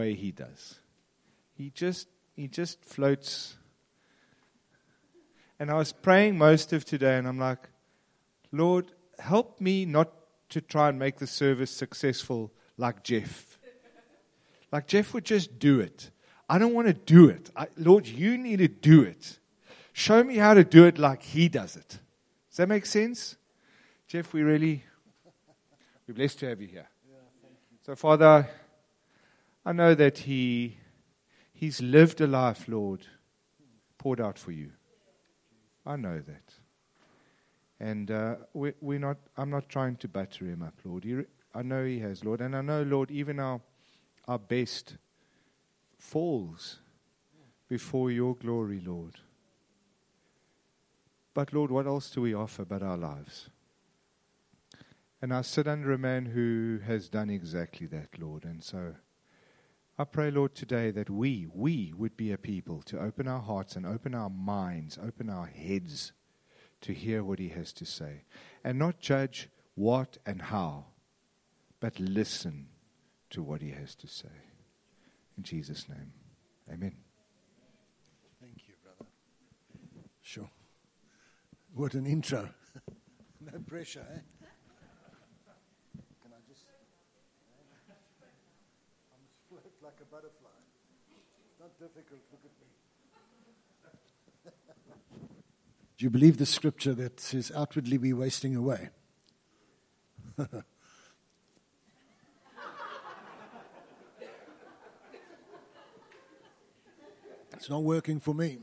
way he does. He just floats. And I was praying most of today, and I'm like, Lord, help me not to try and make the service successful like Jeff. Like Jeff would just do it. I don't want to do it. Lord, you need to do it. Show me how to do it like he does it. Does that make sense? Jeff, we're blessed to have you here. So, Father, I know that he's lived a life, Lord, poured out for you. I know that. And I'm not trying to batter him up, Lord. I know he has, Lord. And I know, Lord, even our best falls before your glory, Lord. But, Lord, what else do we offer but our lives? And I sit under a man who has done exactly that, Lord. And so I pray, Lord, today that we would be a people to open our hearts and open our minds, open our heads to hear what he has to say. And not judge what and how, but listen to what he has to say. In Jesus' name, amen. Thank you, brother. Sure. What an intro. No pressure, eh? Can I just... I'm float like a butterfly. Not difficult, look at me. Do you believe the scripture that says, outwardly we're wasting away? It's not working for me.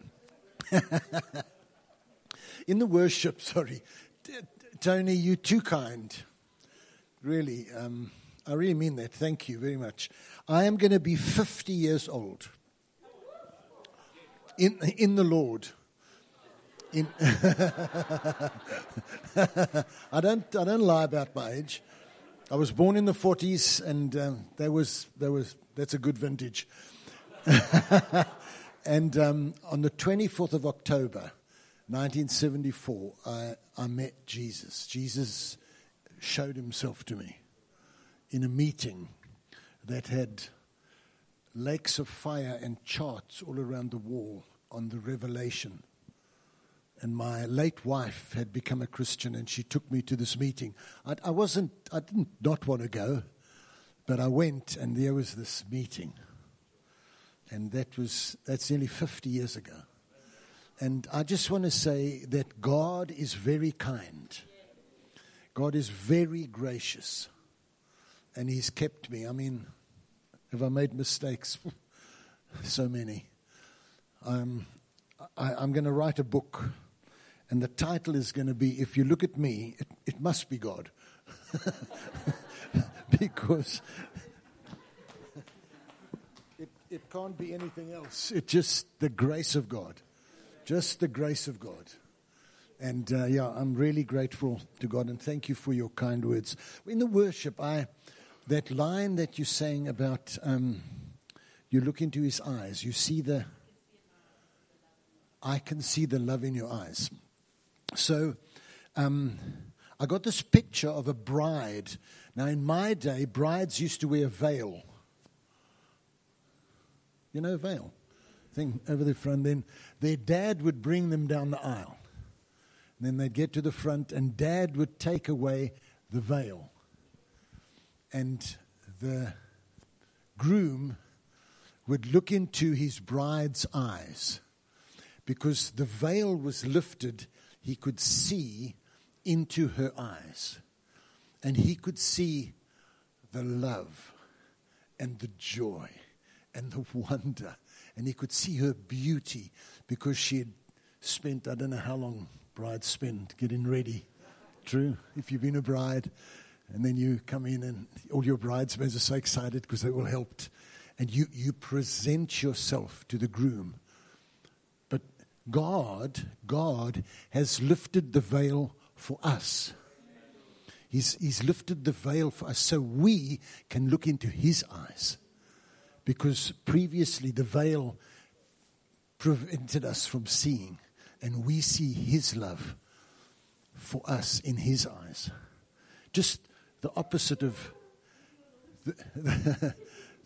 In the worship, Tony, you're too kind. Really, I really mean that. Thank you very much. I am going to be 50 years old in the Lord. I don't lie about my age. I was born in the 40s, and that's a good vintage. And on the 24th of October, 1974, I met Jesus. Jesus showed himself to me in a meeting that had lakes of fire and charts all around the wall on the Revelation. And my late wife had become a Christian, and she took me to this meeting. I didn't not want to go, but I went, and there was this meeting. And that's nearly 50 years ago. And I just want to say that God is very kind. God is very gracious. And he's kept me. I mean, have I made mistakes? So many. I'm going to write a book. And the title is going to be, If You Look at Me, it must be God. Because it can't be anything else. It's just the grace of God. Just the grace of God. And I'm really grateful to God, and thank you for your kind words. In the worship, that line that you sang about, you look into his eyes, I can see the love in your eyes. So I got this picture of a bride. Now, in my day, brides used to wear a veil. You know, a veil thing over the front. Then their dad would bring them down the aisle. And then they'd get to the front, and Dad would take away the veil. And the groom would look into his bride's eyes. Because the veil was lifted, he could see into her eyes. And he could see the love and the joy and the wonder. And he could see her beauty, because she had spent, I don't know how long brides spend getting ready. True? If you've been a bride, and then you come in and all your bridesmaids are so excited because they all helped. And you present yourself to the groom. But God has lifted the veil for us. He's lifted the veil for us so we can look into his eyes. Because previously the veil prevented us from seeing. And we see his love for us in his eyes. Just the opposite of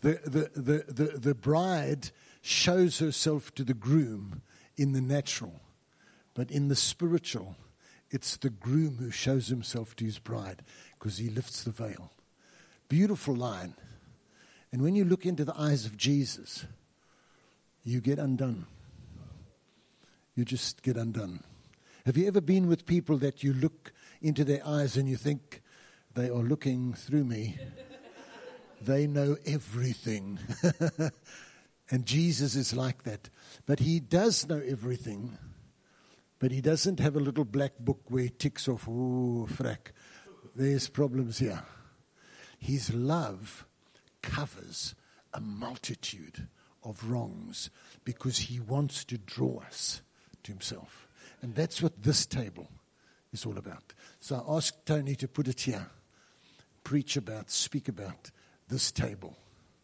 The bride shows herself to the groom in the natural, but in the spiritual, it's the groom who shows himself to his bride because he lifts the veil. Beautiful line. And when you look into the eyes of Jesus, you get undone. You just get undone. Have you ever been with people that you look into their eyes and you think, they are looking through me? They know everything. And Jesus is like that. But he does know everything. But he doesn't have a little black book where he ticks off, ooh, frack, there's problems here. His love covers a multitude of wrongs because he wants to draw us to himself. And that's what this table is all about. So I asked Tony to put it here. Preach about, speak about this table.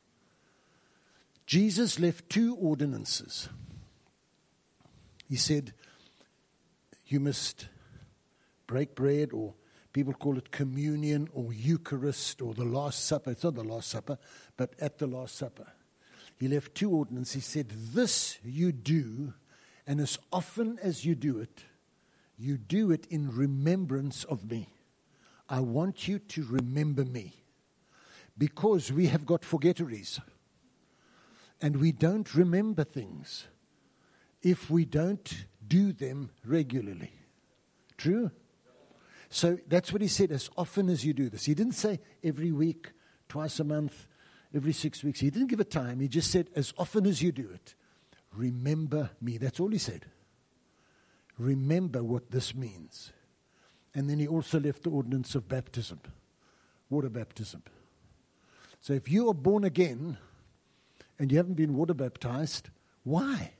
Jesus left 2 ordinances. He said, you must break bread, or people call it communion or Eucharist or the Last Supper. It's not the Last Supper, but at the Last Supper. He left 2 ordinances. He said, this you do, and as often as you do it in remembrance of me. I want you to remember me. Because we have got forgetteries. And we don't remember things if we don't do them regularly. True? So that's what he said, as often as you do this. He didn't say every week, twice a month, every 6 weeks. He didn't give a time. He just said, as often as you do it, remember me. That's all he said. Remember what this means. And then he also left the ordinance of baptism, water baptism. So if you are born again and you haven't been water baptized, why?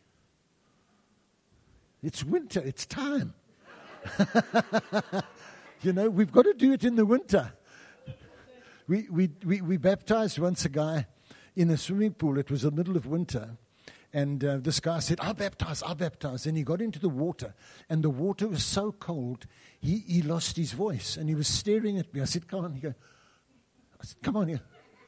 It's winter, it's time. You know, we've got to do it in the winter. We baptized once a guy in a swimming pool. It was the middle of winter. And this guy said, I'll baptize. And he got into the water. And the water was so cold, he lost his voice. And he was staring at me. I said, come on. I said, come on here.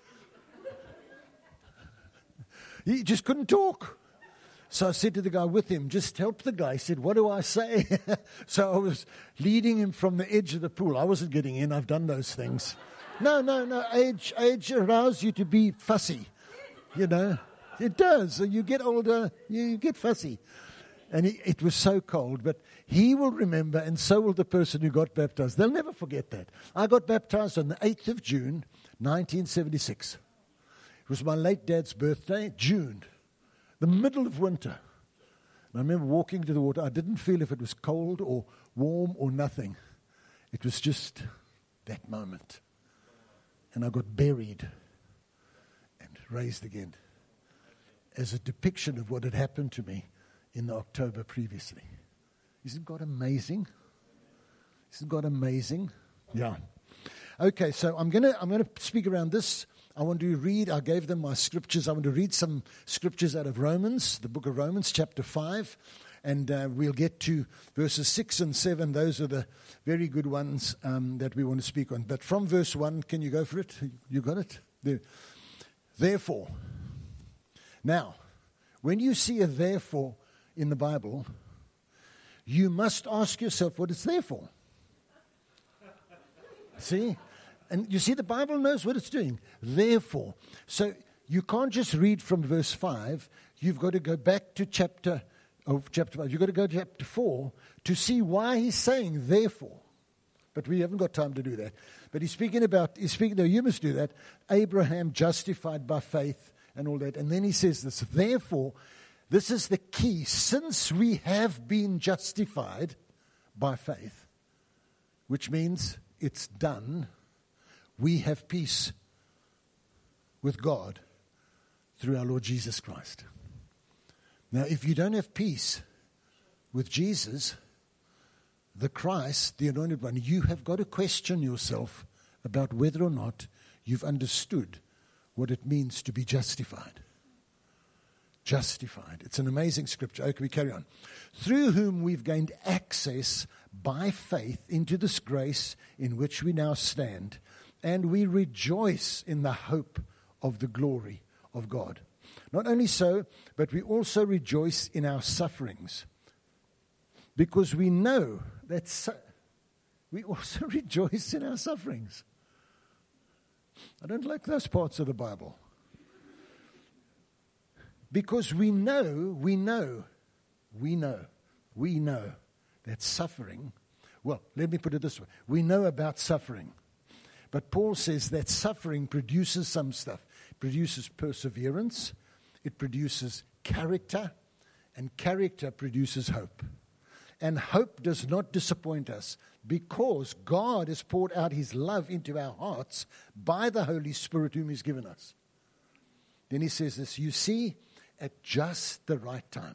He just couldn't talk. So I said to the guy with him, just help the guy. He said, what do I say? So I was leading him from the edge of the pool. I wasn't getting in. I've done those things. No. Age allows you to be fussy. You know, it does. You get older, you get fussy. And it was so cold. But he will remember, and so will the person who got baptized. They'll never forget that. I got baptized on the 8th of June, 1976. It was my late dad's birthday, June, the middle of winter. And I remember walking to the water. I didn't feel if it was cold or warm or nothing. It was just that moment. And I got buried and raised again as a depiction of what had happened to me in the October previously. Isn't God amazing? Isn't God amazing? Yeah. Okay, so I'm gonna speak around this. I want to read, I gave them my scriptures. I want to read some scriptures out of Romans, the book of Romans, chapter 5. And we'll get to verses 6 and 7. Those are the very good ones that we want to speak on. But from verse 1, can you go for it? You got it? There. Therefore. Now, when you see a therefore in the Bible, you must ask yourself what it's there for. See? And you see, the Bible knows what it's doing. Therefore. So you can't just read from verse 5. You've got to go back to chapter 5. You've got to go to chapter 4 to see why he's saying therefore. But we haven't got time to do that. But he's speaking, you must do that. Abraham justified by faith and all that. And then he says this, therefore, this is the key. Since we have been justified by faith, which means it's done, we have peace with God through our Lord Jesus Christ. Now, if you don't have peace with Jesus, the Christ, the Anointed One, you have got to question yourself about whether or not you've understood what it means to be justified. Justified. It's an amazing scripture. Okay, we carry on. Through whom we've gained access by faith into this grace in which we now stand, and we rejoice in the hope of the glory of God. Not only so, but we also rejoice in our sufferings, because we know that we also rejoice in our sufferings. I don't like those parts of the Bible. Because we know that suffering, well, let me put it this way. We know about suffering. But Paul says that suffering produces some stuff. It produces perseverance. It produces character. And character produces hope. And hope does not disappoint us, because God has poured out His love into our hearts by the Holy Spirit whom He's given us. Then he says this, you see, at just the right time,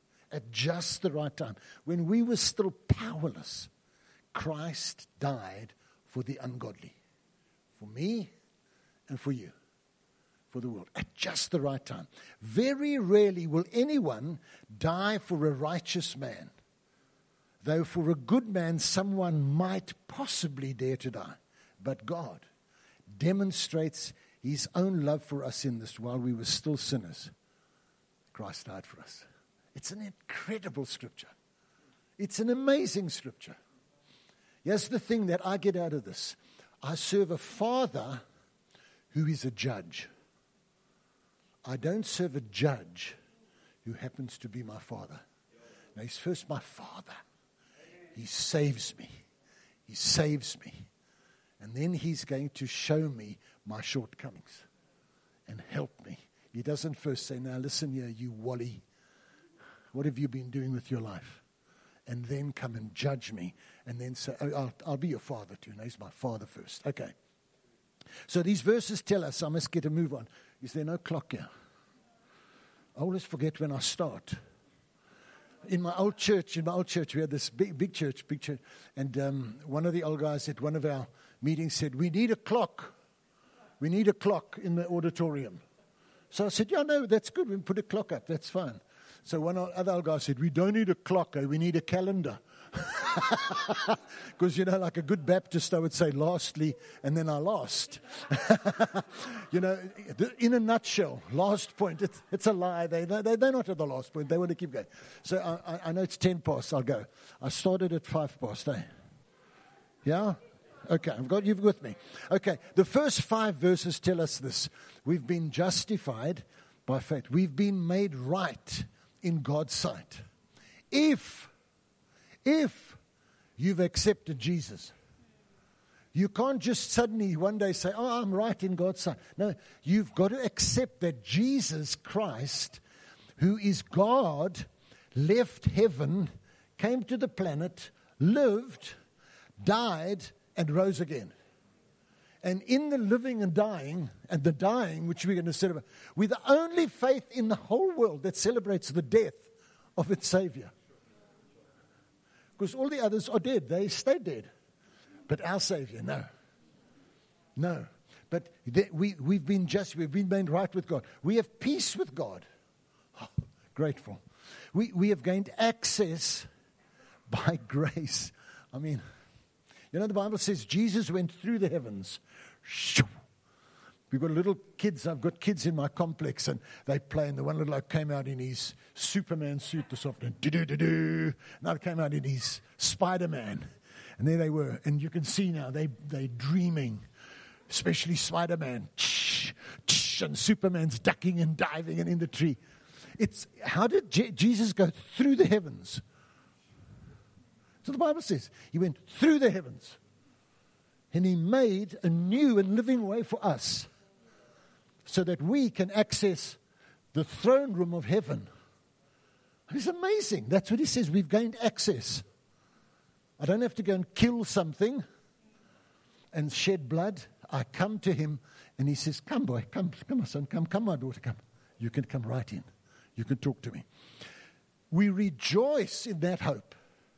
when we were still powerless, Christ died for the ungodly, for me and for you, for the world, at just the right time. Very rarely will anyone die for a righteous man, though for a good man someone might possibly dare to die. But God demonstrates His own love for us in this: while we were still sinners, Christ died for us. It's an incredible scripture. It's an amazing scripture. Here's the thing that I get out of this. I serve a Father who is a judge. I don't serve a judge who happens to be my Father. No, He's first my Father. He saves me. He saves me. And then He's going to show me my shortcomings and help me. He doesn't first say, now listen here, you Wally. What have you been doing with your life? And then come and judge me. And then say, oh, I'll be your father too. No, He's my Father first. Okay. So these verses tell us, I must get a move on. Is there no clock here? I always forget when I start. In my old church, we had this big church, and one of the old guys at one of our meetings said, we need a clock. We need a clock in the auditorium. So I said, yeah, no, that's good. We can put a clock up. That's fine. So one other old guy said, we don't need a clock. We need a calendar. Because, like a good Baptist, I would say lastly, and then I lost. In a nutshell, last point, it's a lie. They're not at the last point. They want to keep going. So I know it's 10 past. I'll go. I started at 5 past. Yeah? Okay, I've got you with me. Okay, the first 5 verses tell us this. We've been justified by faith. We've been made right in God's sight. If you've accepted Jesus. You can't just suddenly one day say, oh, I'm right in God's sight. No, you've got to accept that Jesus Christ, who is God, left heaven, came to the planet, lived, died, and rose again. And in the living and the dying, which we're going to celebrate, we're the only faith in the whole world that celebrates the death of its Savior. Because all the others are dead. They stay dead. But our Savior, no. But we've been made right with God. We have peace with God. Oh, grateful. We have gained access by grace. I mean, the Bible says Jesus went through the heavens. We've got little kids. I've got kids in my complex, and they play. And the one little bloke came out in his Superman suit this afternoon. Another came out in his Spider-Man. And there they were. And you can see now they're dreaming, especially Spider-Man. And Superman's ducking and diving and in the tree. How did Jesus go through the heavens? So the Bible says He went through the heavens. And He made a new and living way for us, so that we can access the throne room of heaven. It's amazing. That's what He says. We've gained access. I don't have to go and kill something and shed blood. I come to Him and He says, come boy, come my son, come my daughter, come. You can come right in. You can talk to me. We rejoice in that hope.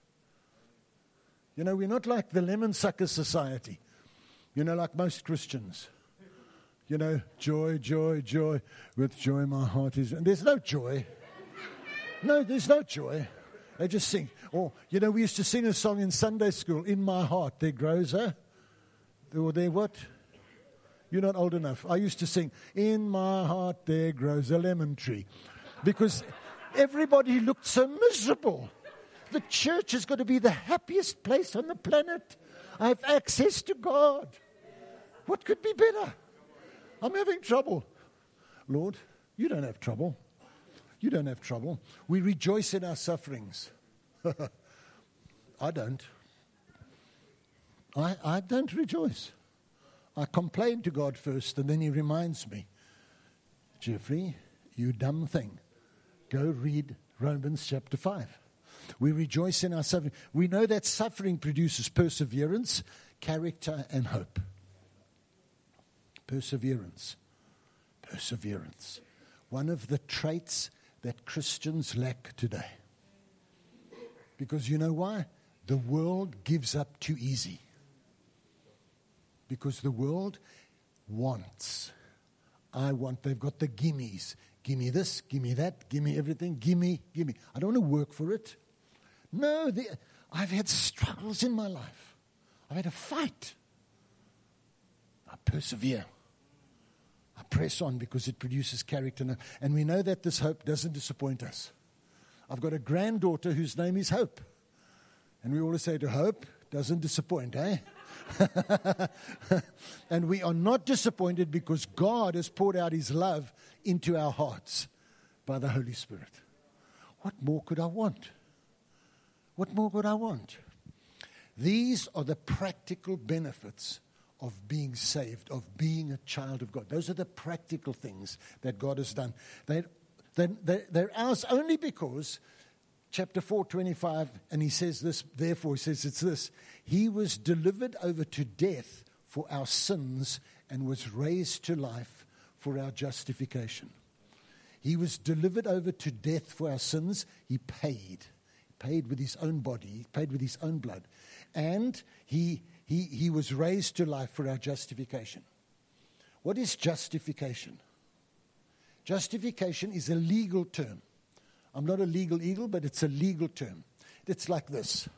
We're not like the lemon sucker society. Like most Christians. Joy, joy, joy. With joy my heart is... And there's no joy. No, there's no joy. They just sing. Or, we used to sing a song in Sunday school. In my heart there grows a... Or there what? You're not old enough. I used to sing, "In my heart there grows a lemon tree," because everybody looked so miserable. The church has got to be the happiest place on the planet. I have access to God. What could be better? I'm having trouble. Lord, you don't have trouble. You don't have trouble. We rejoice in our sufferings. I don't. I don't rejoice. I complain to God first, and then He reminds me, "Jeffrey, you dumb thing. Go read Romans chapter 5. We rejoice in our suffering. We know that suffering produces perseverance, character, and hope. Perseverance. Perseverance. One of the traits that Christians lack today. Because you know why? The world gives up too easy. Because the world wants. They've got the gimmies. Give me this, give me that, give me everything, give me. I don't want to work for it. No, I've had struggles in my life. I've had a fight. I persevere. I press on because it produces character. And we know that this hope doesn't disappoint us. I've got a granddaughter whose name is Hope. And we always say to Hope, doesn't disappoint, eh? And we are not disappointed because God has poured out His love into our hearts by the Holy Spirit. What more could I want? What more could I want? These are the practical benefits of being saved, of being a child of God. Those are the practical things that God has done. They're ours only because, chapter 4:25, and he says this, therefore he says it's this, He was delivered over to death for our sins and was raised to life for our justification. He was delivered over to death for our sins. He paid with His own body. He paid with His own blood. And He was raised to life for our justification. What is justification? Justification is a legal term. I'm not a legal eagle, but it's a legal term. It's like this.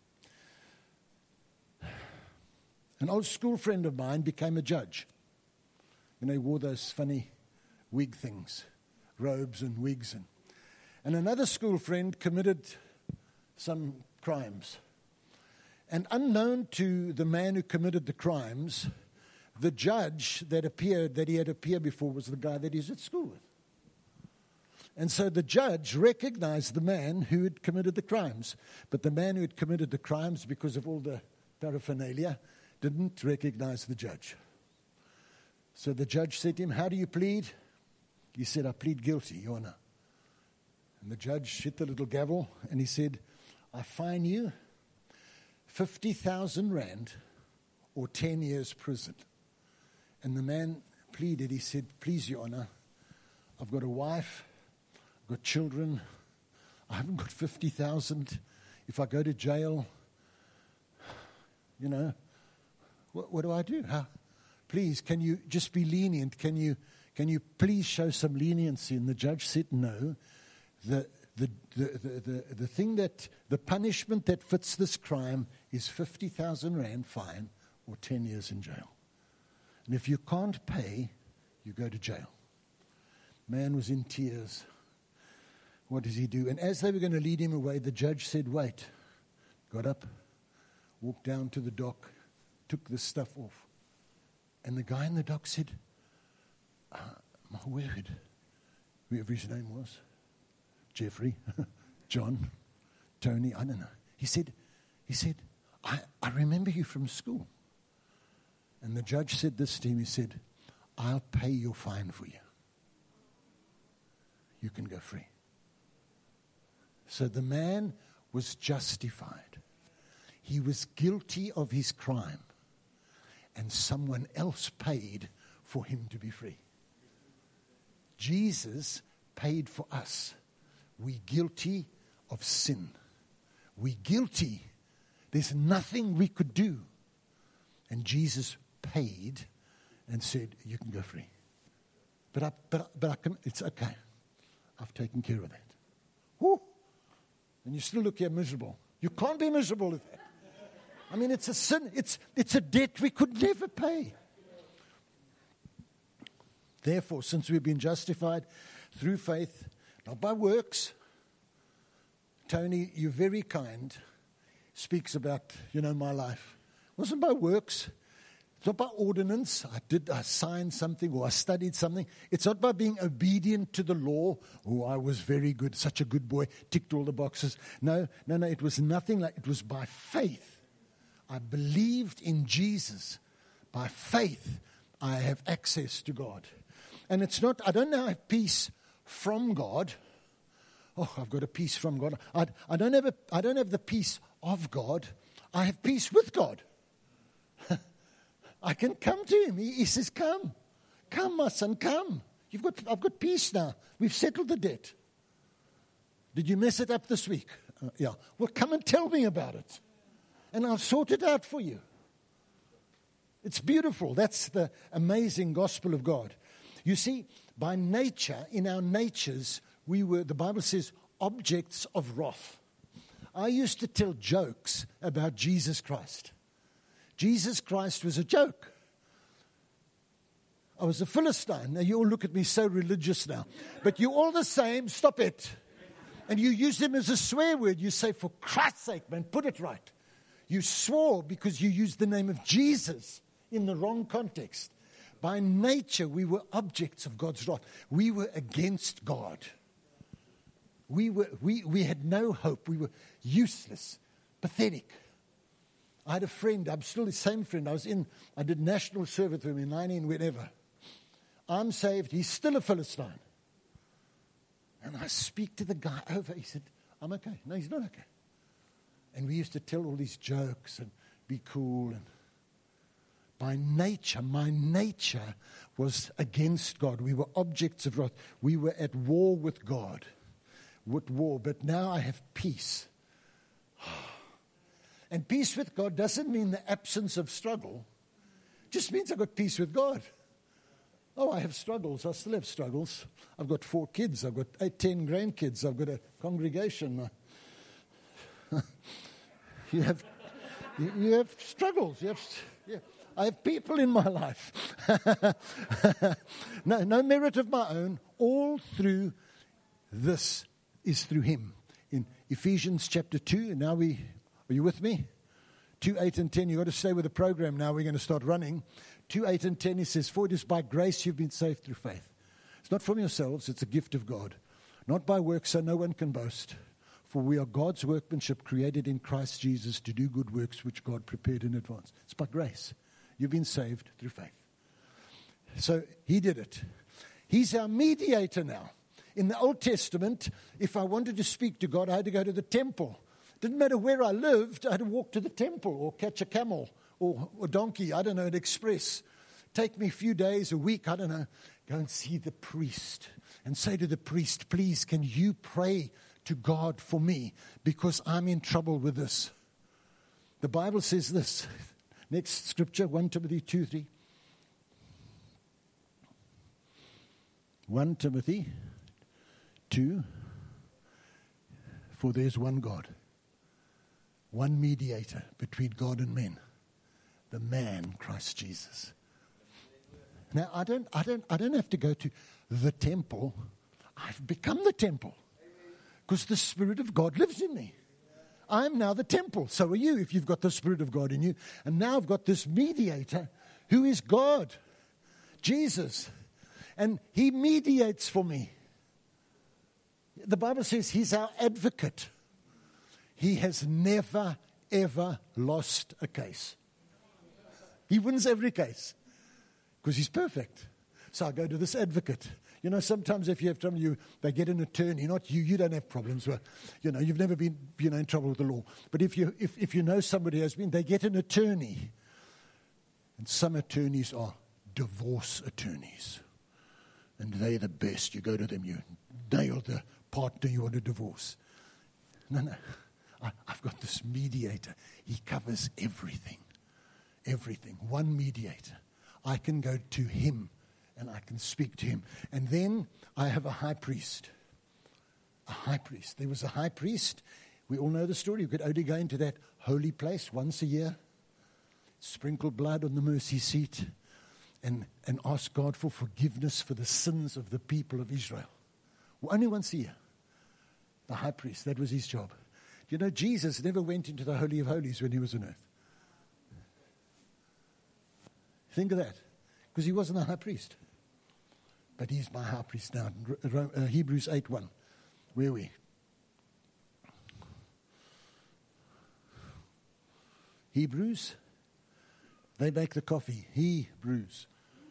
An old school friend of mine became a judge. You know, he wore those funny wig things, robes and wigs. And another school friend committed some crimes. And unknown to the man who committed the crimes, the judge that he had appeared before was the guy that he's at school with. And so the judge recognized the man who had committed the crimes. But the man who had committed the crimes, because of all the paraphernalia, didn't recognize the judge. So the judge said to him, "How do you plead?" He said, "I plead guilty, Your Honor." And the judge hit the little gavel and he said, "I fine you 50,000 rand or 10 years prison." And the man pleaded. He said, "Please, Your Honor, I've got a wife, I've got children, I haven't got 50,000. If I go to jail, you know, what do I do? Please, can you just be lenient? Can you please show some leniency?" And the judge said, "No. The thing that, the punishment that fits this crime is 50,000 rand fine or 10 years in jail. And if you can't pay, you go to jail." Man was in tears. What does he do? And as they were going to lead him away, the judge said, "Wait." Got up, walked down to the dock, took the stuff off. And the guy in the dock said, "My word," whoever his name was, Jeffrey, John, Tony, I don't know. He said, I remember you from school. And the judge said this to him. He said, "I'll pay your fine for you. You can go free." So the man was justified. He was guilty of his crime. And someone else paid for him to be free. Jesus paid for us. We guilty of sin. We guilty. There's nothing we could do. And Jesus paid and said, "You can go free." But I can, it's okay. I've taken care of that. Woo! And you still look here miserable. You can't be miserable with that. I mean, it's a sin. It's a debt we could never pay. Therefore, since we've been justified through faith, not by works. Tony, you're very kind, speaks about, my life. It wasn't by works. It's not by ordinance. I signed something or I studied something. It's not by being obedient to the law. Oh, I was very good, such a good boy, ticked all the boxes. No. It was nothing like, it was by faith. I believed in Jesus. By faith, I have access to God. And it's not, I don't now have peace from God. Oh, I've got a peace from God. I don't have the peace of God. I have peace with God. I can come to him. He says, come. Come, my son, come. I've got peace now. We've settled the debt. Did you mess it up this week? Yeah. Well, come and tell me about it. And I'll sort it out for you. It's beautiful. That's the amazing gospel of God. You see, by nature, in our natures, we were, the Bible says, objects of wrath. I used to tell jokes about Jesus Christ. Jesus Christ was a joke. I was a Philistine. Now you all look at me so religious now. But you're all the same, stop it. And you use them as a swear word. You say, for Christ's sake, man, put it right. You swore because you used the name of Jesus in the wrong context. By nature, we were objects of God's wrath. We were against God. We had no hope. We were useless, pathetic. I had a friend, I'm still the same friend. I did national service with him in 19, whatever. I'm saved, he's still a Philistine. And I speak to the guy over, he said, I'm okay. No, he's not okay. And we used to tell all these jokes and be cool. And by nature, my nature was against God. We were objects of wrath. We were at war with God. With war. But now I have peace. And peace with God doesn't mean the absence of struggle. It just means I've got peace with God. Oh, I have struggles. I still have struggles. I've got 4 kids. I've got 10 grandkids. I've got a congregation. You have struggles. I have people in my life. No merit of my own. All through this is through him. In Ephesians chapter 2, and now are you with me? 2, 8 and 10. You've got to stay with the program now. We're going to start running. 2, 8 and 10, he says, for it is by grace you've been saved through faith. It's not from yourselves, it's a gift of God. Not by works, so no one can boast. For we are God's workmanship created in Christ Jesus to do good works which God prepared in advance. It's by grace. You've been saved through faith. So he did it. He's our mediator now. In the Old Testament, if I wanted to speak to God, I had to go to the temple. Didn't matter where I lived, I had to walk to the temple or catch a camel or a donkey, I don't know, an express. Take me a few days, a week, I don't know. Go and see the priest and say to the priest, please, can you pray to God for me because I'm in trouble with this. The Bible says this. Next scripture, 1 Timothy 2:3. 1 Timothy 2. For there's one God, one mediator between God and men, the man Christ Jesus. Now I don't have to go to the temple. I've become the temple because the Spirit of God lives in me. I'm now the temple. So are you if you've got the Spirit of God in you. And now I've got this mediator who is God, Jesus. And he mediates for me. The Bible says he's our advocate. He has never, ever lost a case. He wins every case because he's perfect. So I go to this advocate. You know, sometimes if you have trouble, they get an attorney. Not you. You don't have problems. Well, you've never been, in trouble with the law. But if you know somebody has been, they get an attorney. And some attorneys are divorce attorneys. And they're the best. You go to them, you nail the partner you want to divorce. No. I've got this mediator. He covers everything. Everything. One mediator. I can go to him and I can speak to him. And then I have a high priest. A high priest. There was a high priest. We all know the story. You could only go into that holy place once a year. Sprinkle blood on the mercy seat. and ask God for forgiveness for the sins of the people of Israel. Well, only once a year. The high priest, that was his job. You know, Jesus never went into the Holy of Holies when he was on earth. Think of that. Because he wasn't a high priest. But he's my high priest now. Hebrews 8:1. Where are we? Hebrews. They make the coffee. Hebrews.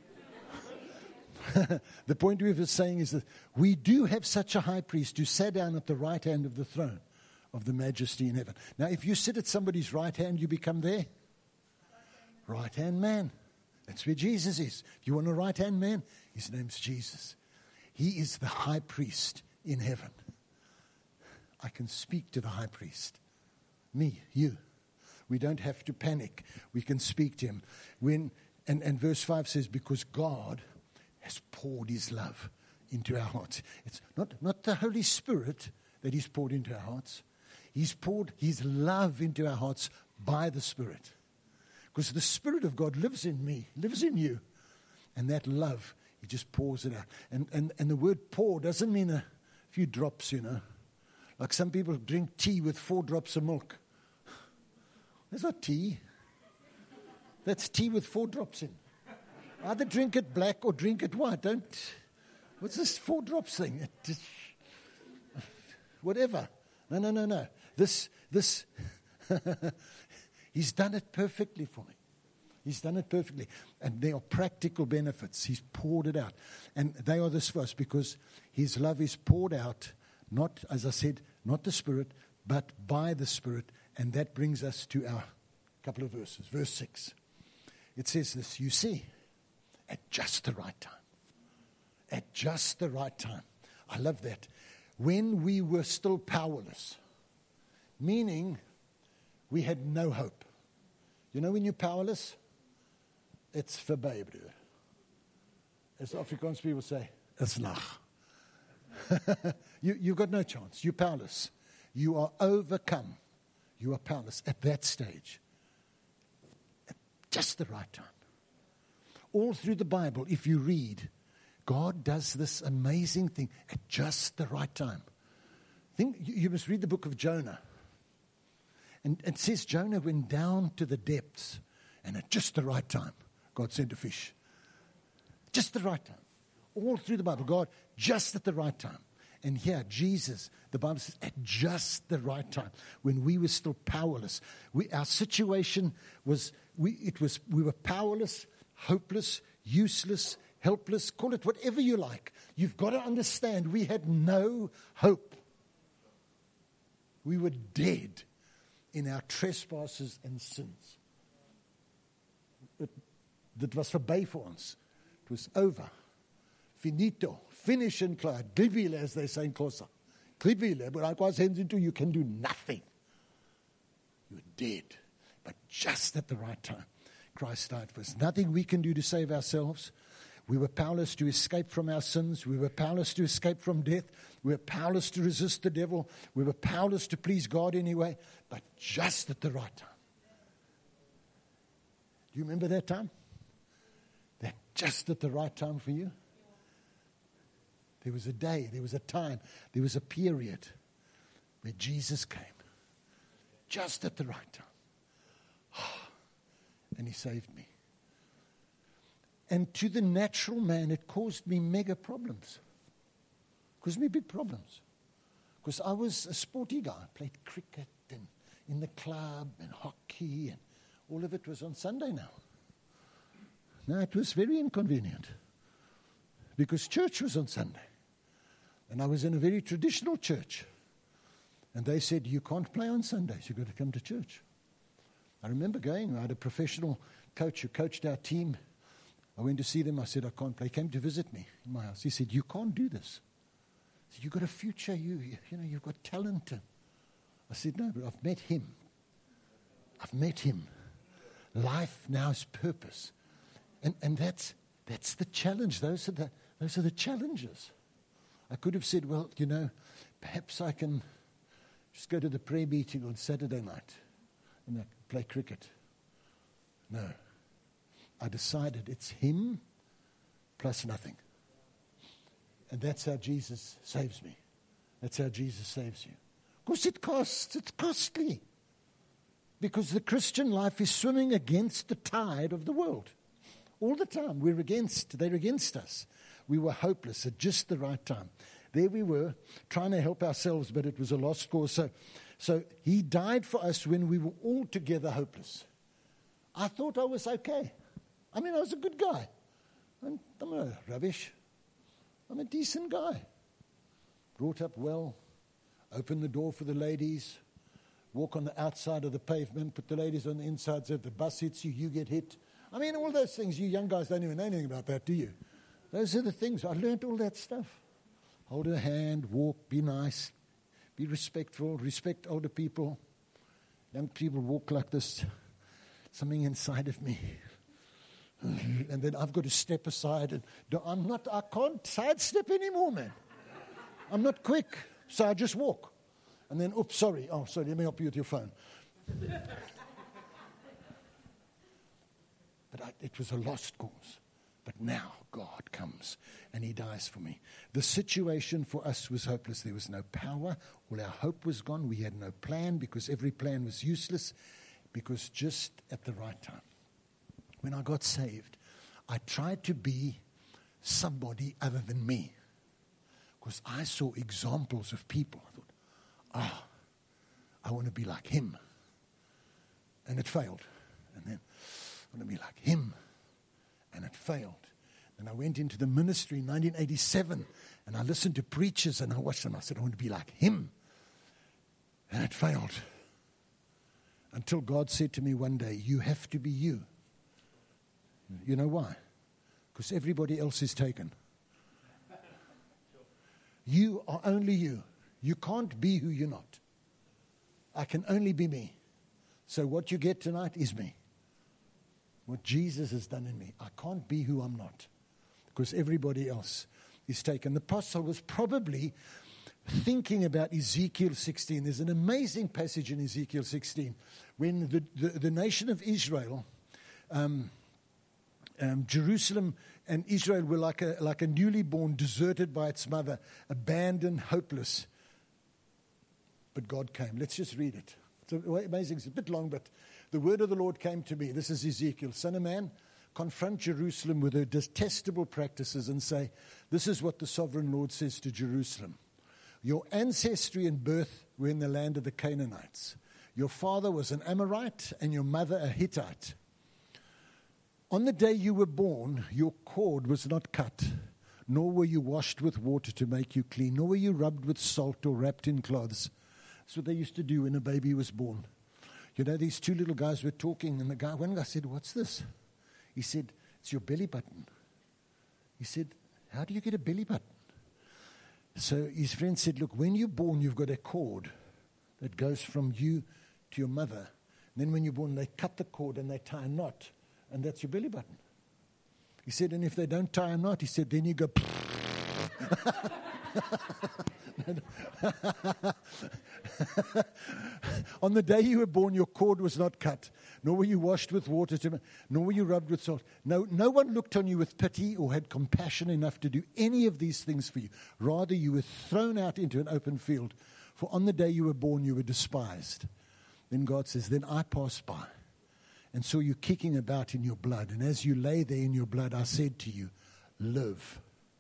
The point we were saying is that we do have such a high priest who sat down at the right hand of the throne of the majesty in heaven. Now, if you sit at somebody's right hand, you become their right-hand man. That's where Jesus is. If you want a right-hand man, his name's Jesus. He is the high priest in heaven. I can speak to the high priest. Me, you. We don't have to panic. We can speak to him. And verse 5 says, because God has poured his love into our hearts. It's not the Holy Spirit that he's poured into our hearts. He's poured his love into our hearts by the Spirit. Because the Spirit of God lives in me, lives in you. And that love, he just pours it out. And the word pour doesn't mean a few drops, you know. Like some people drink tea with 4 drops of milk. That's not tea. That's tea with 4 drops in. Either drink it black or drink it white. What's this 4 drops thing? Whatever. No. This, he's done it perfectly for me. He's done it perfectly. And there are practical benefits. He's poured it out. And they are this for us because his love is poured out, not, as I said, not the Spirit, but by the Spirit. And that brings us to our couple of verses. Verse 6. It says this, you see, at just the right time. At just the right time. I love that. When we were still powerless. Meaning, we had no hope. You know when you're powerless? It's verby, broer. As Afrikaans people say, it's lag. You've got no chance. You're powerless. You are overcome. You are powerless at that stage. At just the right time. All through the Bible, if you read, God does this amazing thing at just the right time. You must read the book of Jonah. And it says Jonah went down to the depths, and at just the right time, God sent a fish. Just the right time. All through the Bible, God, just at the right time. And here, Jesus, the Bible says, at just the right time, when we were still powerless. Our situation was, we were powerless, hopeless, useless, helpless, call it whatever you like. You've got to understand, we had no hope. We were dead in our trespasses and sins. That was verby for ons. It was over. Finito. Finish and clear. Glibile, as they say in Xhosa. Glibile, but I was into you can do nothing. You're dead. But just at the right time, Christ died for us. Nothing we can do to save ourselves. We were powerless to escape from our sins. We were powerless to escape from death. We were powerless to resist the devil. We were powerless to please God anyway. But just at the right time. Do you remember that time? That just at the right time for you? There was a day, there was a time, there was a period where Jesus came. Just at the right time. And he saved me. And to the natural man, it caused me mega problems. Caused me big problems. Because I was a sporty guy. I played cricket and in the club and hockey. And all of it was on Sunday now. Now, it was very inconvenient. Because church was on Sunday. And I was in a very traditional church. And they said, you can't play on Sundays. You've got to come to church. I remember going. I had a professional coach who coached our team. I went to see them. I said, I can't play. He came to visit me in my house. He said, you can't do this. I said, you've got a future. You've got talent. I said, no, but I've met him. I've met him. Life now is purpose. And that's the challenge. Those are the challenges. I could have said, well, perhaps I can just go to the prayer meeting on Saturday night and play cricket. No. I decided it's him plus nothing. And that's how Jesus saves me. That's how Jesus saves you. Of course it costs. It's costly. Because the Christian life is swimming against the tide of the world. All the time. They're against us. We were hopeless at just the right time. There we were, trying to help ourselves, but it was a lost cause. So he died for us when we were altogether hopeless. I thought I was okay. I mean, I was a good guy. I'm not rubbish. I'm a decent guy. Brought up well, open the door for the ladies, walk on the outside of the pavement, put the ladies on the inside, so if the bus hits you, you get hit. I mean, all those things. You young guys don't even know anything about that, do you? Those are the things. I learned all that stuff. Hold her hand, walk, be nice, be respectful, respect older people. Young people walk like this. Something inside of me. And then I've got to step aside. And I can't sidestep anymore, man. I'm not quick, so I just walk. And then, oops, sorry. Oh, sorry, let me help you with your phone. But it was a lost cause. But now God comes and he dies for me. The situation for us was hopeless. There was no power. All our hope was gone. We had no plan because every plan was useless. Because just at the right time, when I got saved, I tried to be somebody other than me. Because I saw examples of people. I thought, I want to be like him. And it failed. And then I want to be like him. And it failed. And I went into the ministry in 1987, and I listened to preachers, and I watched them. I said, I want to be like him. And it failed. Until God said to me one day, you have to be you. You know why? Because everybody else is taken. You are only you. You can't be who you're not. I can only be me. So what you get tonight is me. What Jesus has done in me. I can't be who I'm not. Because everybody else is taken. The apostle was probably thinking about Ezekiel 16. There's an amazing passage in Ezekiel 16. When the nation of Israel, Jerusalem and Israel were like a newly born, deserted by its mother, abandoned, hopeless. But God came. Let's just read it. It's amazing. It's a bit long, but the word of the Lord came to me. This is Ezekiel. Son of man, confront Jerusalem with her detestable practices and say, this is what the sovereign Lord says to Jerusalem. Your ancestry and birth were in the land of the Canaanites. Your father was an Amorite and your mother a Hittite. On the day you were born, your cord was not cut, nor were you washed with water to make you clean, nor were you rubbed with salt or wrapped in cloths. That's what they used to do when a baby was born. You know, these two little guys were talking, and one guy said, what's this? He said, it's your belly button. He said, how do you get a belly button? So his friend said, look, when you're born, you've got a cord that goes from you to your mother. And then when you're born, they cut the cord and they tie a knot, and that's your belly button. He said, and if they don't tie a knot, he said, then you go... On the day you were born, your cord was not cut, nor were you washed with water, nor were you rubbed with salt. No one looked on you with pity or had compassion enough to do any of these things for you. Rather, you were thrown out into an open field, for on the day you were born, you were despised. Then God says, then I passed by and saw you kicking about in your blood. And as you lay there in your blood, I said to you, live.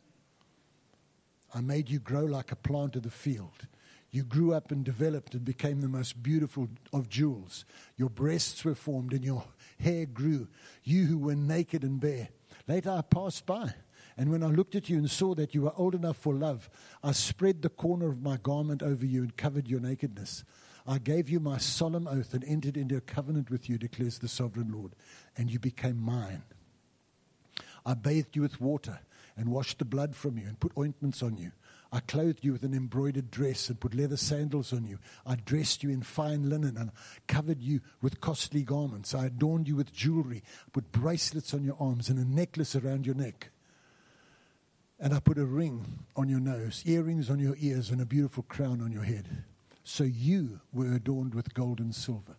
I made you grow like a plant of the field. You grew up and developed and became the most beautiful of jewels. Your breasts were formed and your hair grew. You who were naked and bare. Later I passed by, and when I looked at you and saw that you were old enough for love, I spread the corner of my garment over you and covered your nakedness. I gave you my solemn oath and entered into a covenant with you, declares the sovereign Lord, and you became mine. I bathed you with water and washed the blood from you and put ointments on you. I clothed you with an embroidered dress and put leather sandals on you. I dressed you in fine linen and covered you with costly garments. I adorned you with jewelry, put bracelets on your arms and a necklace around your neck. And I put a ring on your nose, earrings on your ears, and a beautiful crown on your head. So you were adorned with gold and silver.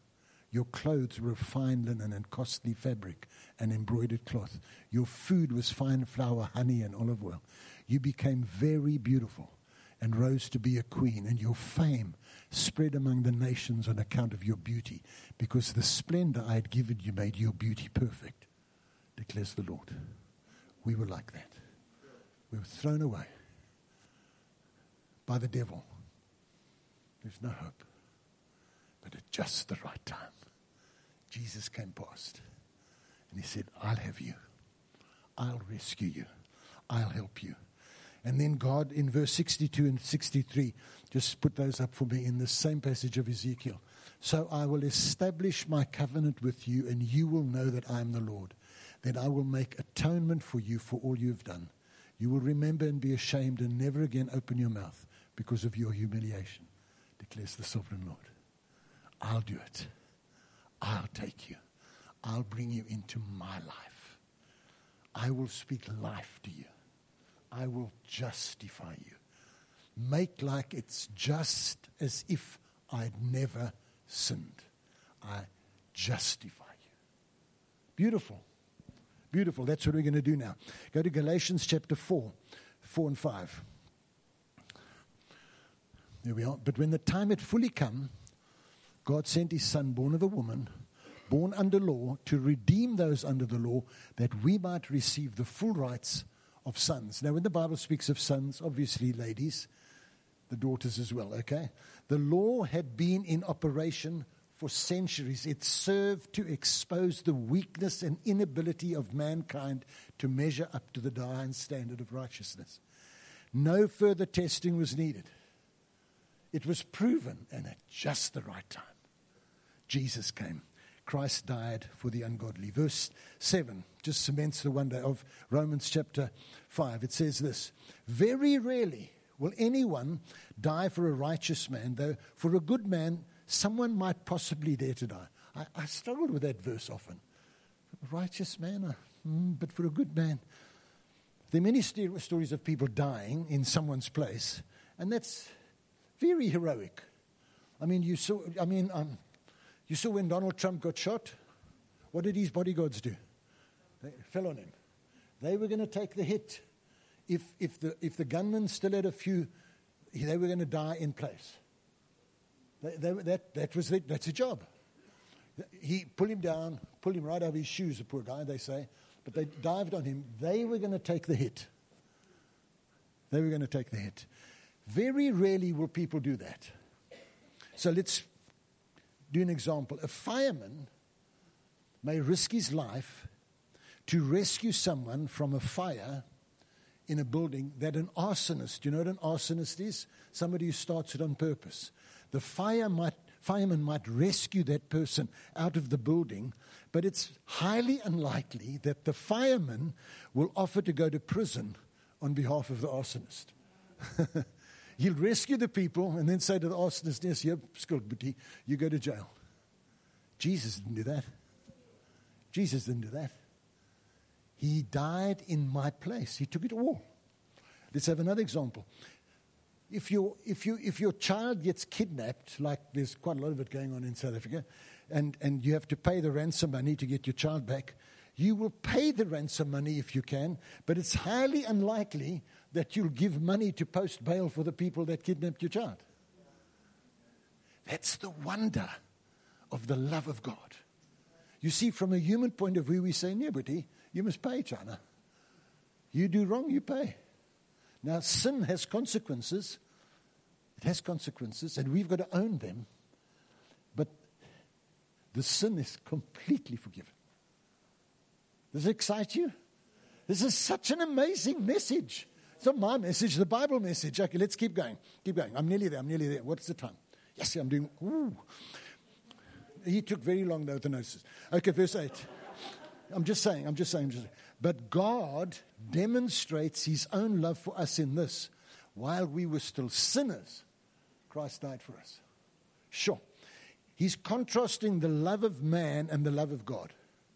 Your clothes were of fine linen and costly fabric and embroidered cloth. Your food was fine flour, honey, and olive oil. You became very beautiful and rose to be a queen, and your fame spread among the nations on account of your beauty, because the splendor I had given you made your beauty perfect, declares the Lord. We were like that. We were thrown away by the devil. There's no hope. But at just the right time, Jesus came past and he said, I'll have you. I'll rescue you. I'll help you. And then God, in verse 62 and 63, just put those up for me in the same passage of Ezekiel. So I will establish my covenant with you, and you will know that I am the Lord. Then I will make atonement for you for all you have done. You will remember and be ashamed and never again open your mouth because of your humiliation, declares the sovereign Lord. I'll do it. I'll take you. I'll bring you into my life. I will speak life to you. I will justify you. Make like it's just as if I'd never sinned. I justify you. Beautiful. Beautiful. That's what we're going to do now. Go to Galatians chapter 4 and 5. There we are. But when the time had fully come, God sent his Son, born of a woman, born under law, to redeem those under the law, that we might receive the full rights of sons. Now, when the Bible speaks of sons, obviously, ladies, the daughters as well, okay? The law had been in operation for centuries. It served to expose the weakness and inability of mankind to measure up to the divine standard of righteousness. No further testing was needed. It was proven, and at just the right time, Jesus came. Christ died for the ungodly. Verse 7 just cements the wonder of Romans chapter 5. It says this: very rarely will anyone die for a righteous man, though for a good man someone might possibly dare to die. I struggled with that verse often. A righteous man, but for a good man. There are many stories of people dying in someone's place, and that's very heroic. You saw when Donald Trump got shot, what did his bodyguards do? They fell on him. They were going to take the hit. If the gunman still had a few, they were going to die in place. That's a job. He pulled him down, pulled him right out of his shoes, the poor guy, they say. But they dived on him. They were going to take the hit. They were going to take the hit. Very rarely will people do that. So let's do an example. A fireman may risk his life to rescue someone from a fire in a building that an arsonist, you know what an arsonist is? Somebody who starts it on purpose. The fireman might rescue that person out of the building, but it's highly unlikely that the fireman will offer to go to prison on behalf of the arsonist. He'll rescue the people and then say to the arsonist, yes, you're skilled, but you go to jail. Jesus didn't do that. Jesus didn't do that. He died in my place. He took it all. Let's have another example. If your child gets kidnapped, like there's quite a lot of it going on in South Africa, and you have to pay the ransom money to get your child back, you will pay the ransom money if you can, but it's highly unlikely that you'll give money to post bail for the people that kidnapped your child. That's the wonder of the love of God. You see, from a human point of view, we say, no, buddy, you must pay, China. You do wrong, you pay. Now, sin has consequences. It has consequences, and we've got to own them. But the sin is completely forgiven. Does it excite you? This is such an amazing message. It's not my message, the Bible message. Okay, let's keep going. Keep going. I'm nearly there. What's the time? Yes, I'm doing... Ooh. He took very long, though, with the notices. Okay, verse 8. I'm just saying. But God demonstrates his own love for us in this. While we were still sinners, Christ died for us. Sure. He's contrasting the love of man and the love of God.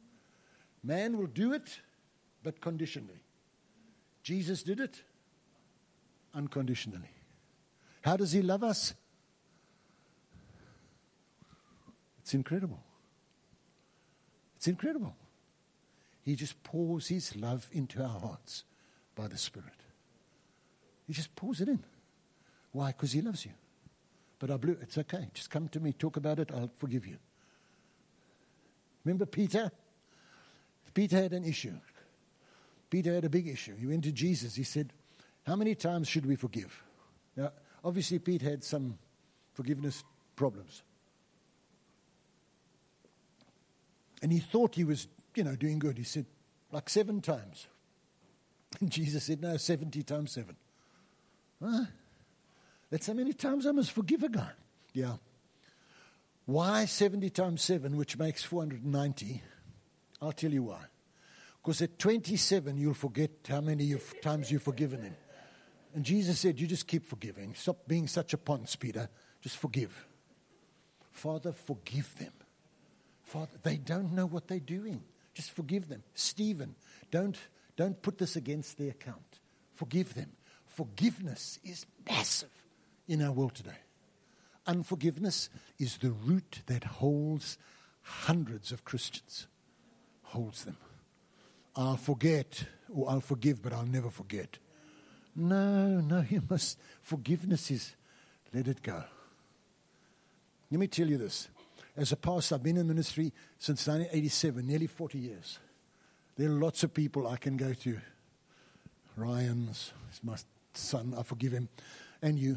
Man will do it, but conditionally. Jesus did it unconditionally. How does he love us? It's incredible. It's incredible. He just pours his love into our hearts by the Spirit. He just pours it in. Why? Because he loves you. But I blew it. It's okay. Just come to me, talk about it, I'll forgive you. Remember Peter? Peter had an issue. Peter had a big issue. He went to Jesus. He said, how many times should we forgive? Now, obviously, Pete had some forgiveness problems. And he thought he was, doing good. He said, like 7 times. And Jesus said, no, 70 times 7. Huh? That's how many times I must forgive a guy. Yeah. Why 70 times 7, which makes 490? I'll tell you why. Because at 27, you'll forget how many times you've forgiven him. And Jesus said, you just keep forgiving. Stop being such a ponce, Peter. Just forgive. Father, forgive them. Father, they don't know what they're doing. Just forgive them. Stephen, don't put this against their account. Forgive them. Forgiveness is massive in our world today. Unforgiveness is the root that holds hundreds of Christians. Holds them. I'll forget or I'll forgive, but I'll never forget. No, you must. Forgiveness is let it go. Let me tell you this. As a pastor, I've been in ministry since 1987, nearly 40 years. There are lots of people I can go to. Ryan's my son, I forgive him. And you.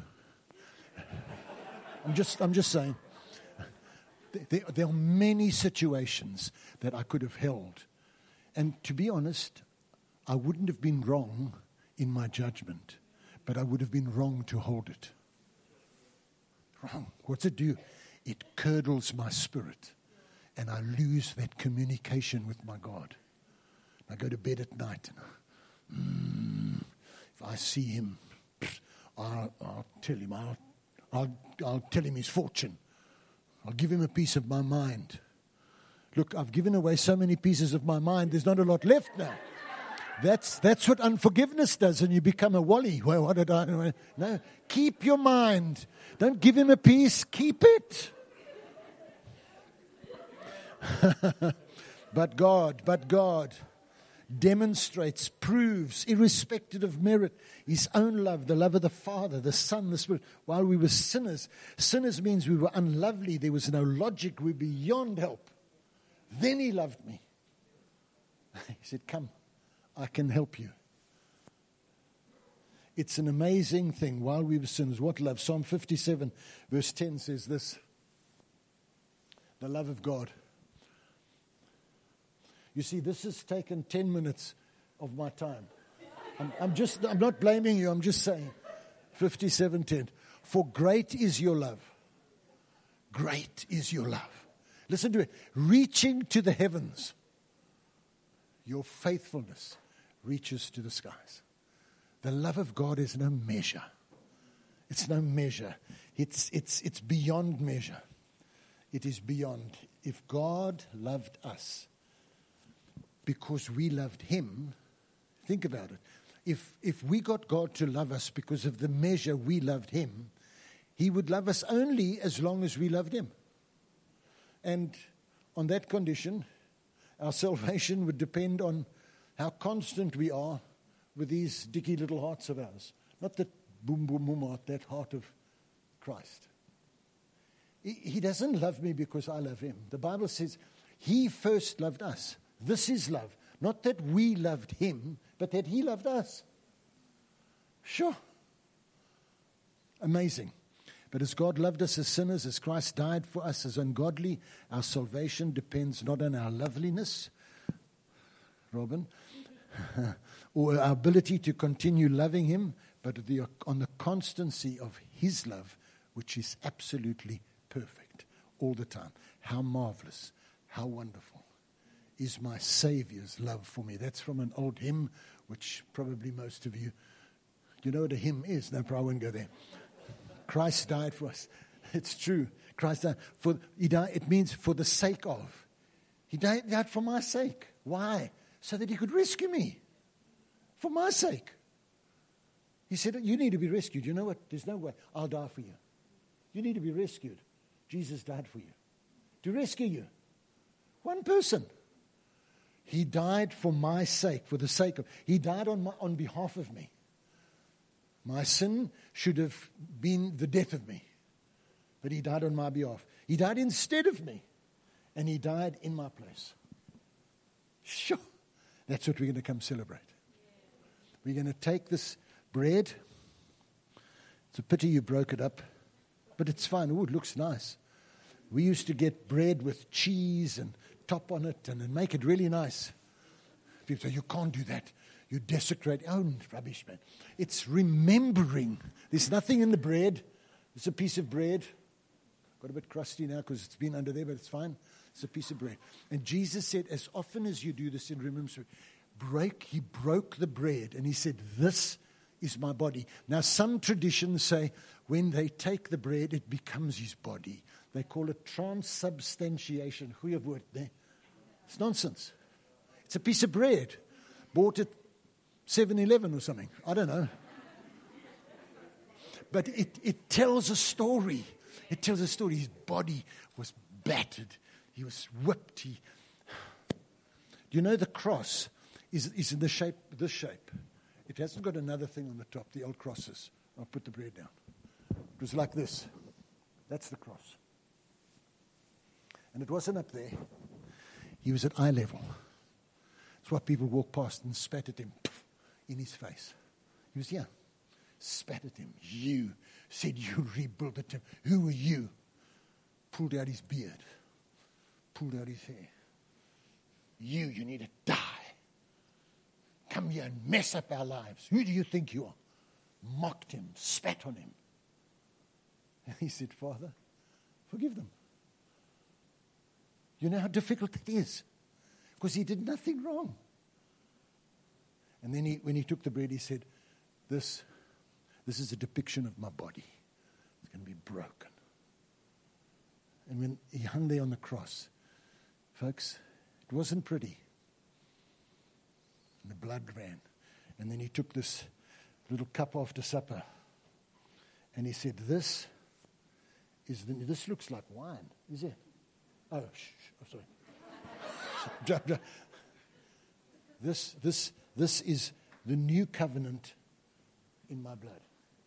I'm just saying. There are many situations that I could have held. And to be honest, I wouldn't have been wrong in my judgment, but I would have been wrong to hold it. Wrong. What's it do? It curdles my spirit, and I lose that communication with my God. I go to bed at night, and if I see him, I'll tell him. I'll tell him his fortune. I'll give him a piece of my mind. Look, I've given away so many pieces of my mind, there's not a lot left now. That's what unforgiveness does, and you become a wally. Well, what did I? No, keep your mind. Don't give him a piece, keep it. But God demonstrates, proves, irrespective of merit, his own love, the love of the Father, the Son, the Spirit, while we were sinners. Sinners means we were unlovely. There was no logic. We were beyond help. Then he loved me. He said, come, I can help you. It's an amazing thing. While we were sinners, what love? Psalm 57, verse 10 says this. The love of God. You see, this has taken 10 minutes of my time. I'm not blaming you. I'm just saying. 57:10. For great is your love. Great is your love. Listen to it. Reaching to the heavens. Your faithfulness reaches to the skies. The love of God is no measure. It's no measure. It's beyond measure. It is beyond. If God loved us because we loved him, think about it. If we got God to love us because of the measure we loved him, he would love us only as long as we loved him. And on that condition, our salvation would depend on how constant we are with these dicky little hearts of ours. Not that boom, boom, boom heart, that heart of Christ. He doesn't love me because I love him. The Bible says he first loved us. This is love. Not that we loved him, but that he loved us. Sure. Amazing. But as God loved us as sinners, as Christ died for us as ungodly, our salvation depends not on our loveliness, Robin, or our ability to continue loving him, but on the constancy of his love, which is absolutely perfect all the time. How marvelous, how wonderful is my Savior's love for me. That's from an old hymn, which probably most of you know what a hymn is. No, I won't go there. Christ died for us. It's true. Christ died. He died. It means for the sake of. He died for my sake. Why? So that he could rescue me. For my sake. He said, you need to be rescued. You know what? There's no way. I'll die for you. You need to be rescued. Jesus died for you. To rescue you. One person. He died for my sake, for the sake of, he died on behalf of me. My sin should have been the death of me, but he died on my behalf. He died instead of me, and he died in my place. Sure. That's what we're going to come celebrate. We're going to take this bread. It's a pity you broke it up, but it's fine. Oh, it looks nice. We used to get bread with cheese and top on it and make it really nice. People say, you can't do that. You desecrate. Oh, rubbish, man. It's remembering. There's nothing in the bread. It's a piece of bread. Got a bit crusty now because it's been under there, but it's fine. It's a piece of bread. And Jesus said, as often as you do this in remembrance, he broke the bread and he said, this is my body. Now, some traditions say when they take the bread, it becomes his body. They call it transubstantiation. Goeie woord, nee? It's nonsense. It's a piece of bread. Bought at 7-Eleven or something. I don't know. But it tells a story. It tells a story. His body was battered. He was whipped. Do you know the cross is in this shape? It hasn't got another thing on the top, the old crosses. I'll put the bread down. It was like this. That's the cross. And it wasn't up there. He was at eye level. That's why people walked past and spat at him in his face. He was here. Spat at him. You said you rebuilt the temple. Who are you? Pulled out his beard. Pulled out his hair. You need to die. Come here and mess up our lives. Who do you think you are? Mocked him, spat on him. And he said, Father, forgive them. You know how difficult it is? Because he did nothing wrong. And then when he took the bread, he said, this is a depiction of my body. It's going to be broken. And when he hung there on the cross, folks, it wasn't pretty. And the blood ran. And then he took this little cup after supper. And he said, this looks like wine, is it? Oh, sorry. This is the new covenant in my blood.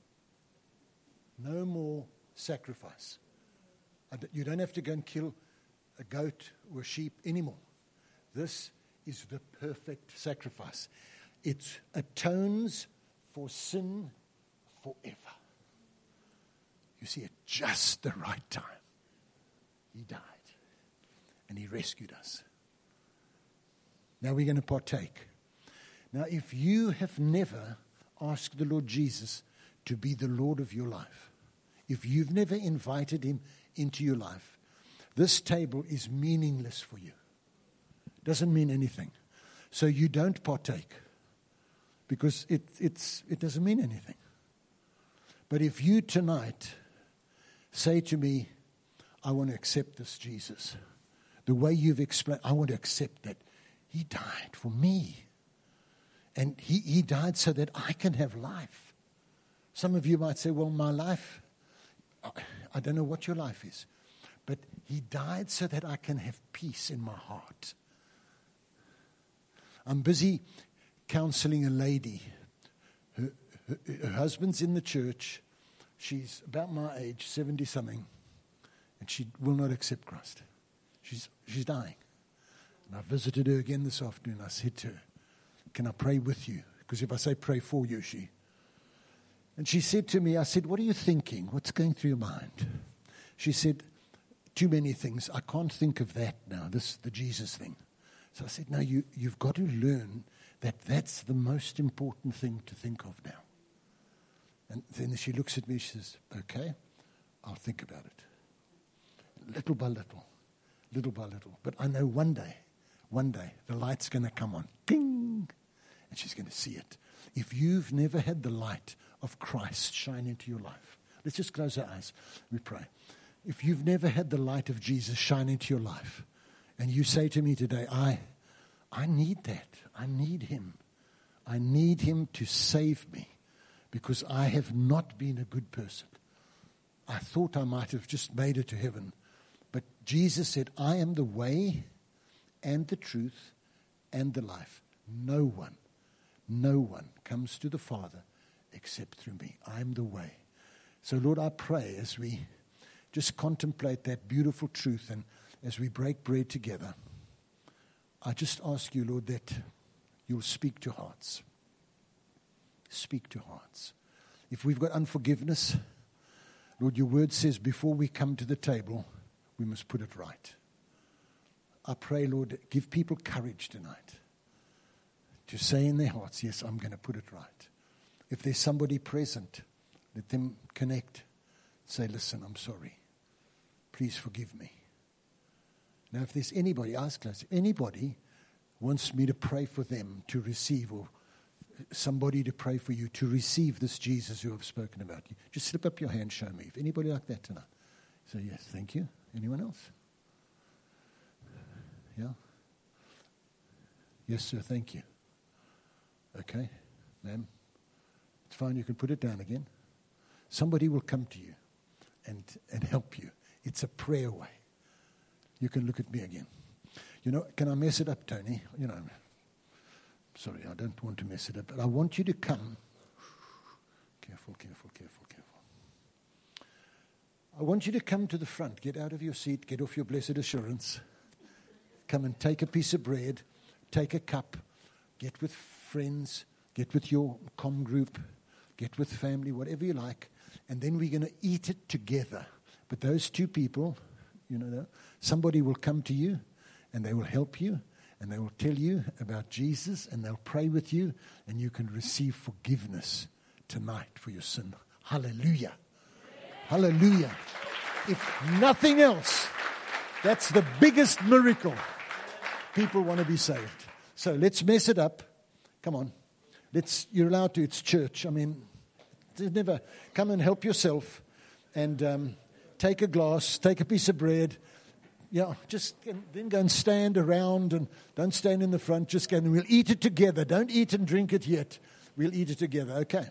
No more sacrifice. You don't have to go and kill a goat or a sheep anymore. This is the perfect sacrifice. It atones for sin forever. You see, at just the right time, he died and he rescued us. Now we're going to partake. Now, if you have never asked the Lord Jesus to be the Lord of your life, if you've never invited him into your life, this table is meaningless for you. Doesn't mean anything. So you don't partake because it doesn't mean anything. But if you tonight say to me, I want to accept this Jesus, the way you've explained, I want to accept that he died for me. And he died so that I can have life. Some of you might say, well, my life, I don't know what your life is. But he died so that I can have peace in my heart. I'm busy counseling a lady. Her husband's in the church. She's about my age, 70-something. And she will not accept Christ. She's dying. And I visited her again this afternoon. I said to her, can I pray with you? Because if I say pray for you, And she said to me, I said, what are you thinking? What's going through your mind? She said, too many things. I can't think of that now, the Jesus thing. So I said, no, you've got to learn that that's the most important thing to think of now. And then she looks at me, she says, okay, I'll think about it. Little by little. But I know one day, the light's going to come on. Ding! And she's going to see it. If you've never had the light of Christ shine into your life, let's just close our eyes. We pray. If you've never had the light of Jesus shine into your life, and you say to me today, I need that. I need him. I need him to save me because I have not been a good person. I thought I might have just made it to heaven. But Jesus said, I am the way and the truth and the life. No one comes to the Father except through me. I am the way. So, Lord, I pray as we just contemplate that beautiful truth and as we break bread together, I just ask you, Lord, that you'll speak to hearts. Speak to hearts. If we've got unforgiveness, Lord, your word says before we come to the table, we must put it right. I pray, Lord, give people courage tonight to say in their hearts, yes, I'm going to put it right. If there's somebody present, let them connect. Say, listen, I'm sorry. Please forgive me. Now, if there's anybody, ask us, anybody wants me to pray for them to receive, or somebody to pray for you to receive this Jesus who I've spoken about, just slip up your hand, show me. If anybody like that tonight, say yes, thank you. Anyone else? Yeah? Yes, sir, thank you. Okay, ma'am, it's fine, you can put it down again. Somebody will come to you and help you. It's a prayer way. You can look at me again. You know, can I mess it up, Tony? You know, sorry, I don't want to mess it up, but I want you to come. Careful. I want you to come to the front. Get out of your seat. Get off your blessed assurance. Come and take a piece of bread. Take a cup. Get with friends. Get with your comm group. Get with family, whatever you like. And then we're going to eat it together. But those two people, you know, somebody will come to you and they will help you and they will tell you about Jesus and they'll pray with you and you can receive forgiveness tonight for your sin. Hallelujah. Hallelujah. If nothing else, that's the biggest miracle. People want to be saved. So let's mess it up. Come on. You're allowed to. It's church. I mean, never come and help yourself and take a glass, take a piece of bread. Yeah, just then go and stand around and don't stand in the front. Just go and we'll eat it together. Don't eat and drink it yet. We'll eat it together. Okay.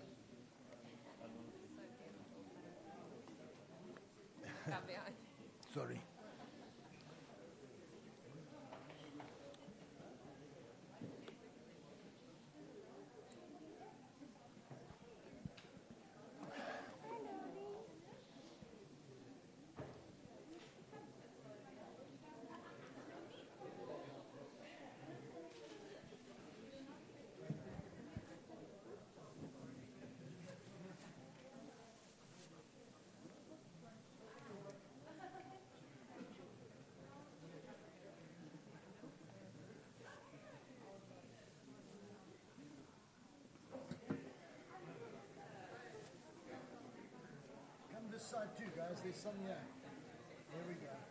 Sorry. Side too, guys. There's some here.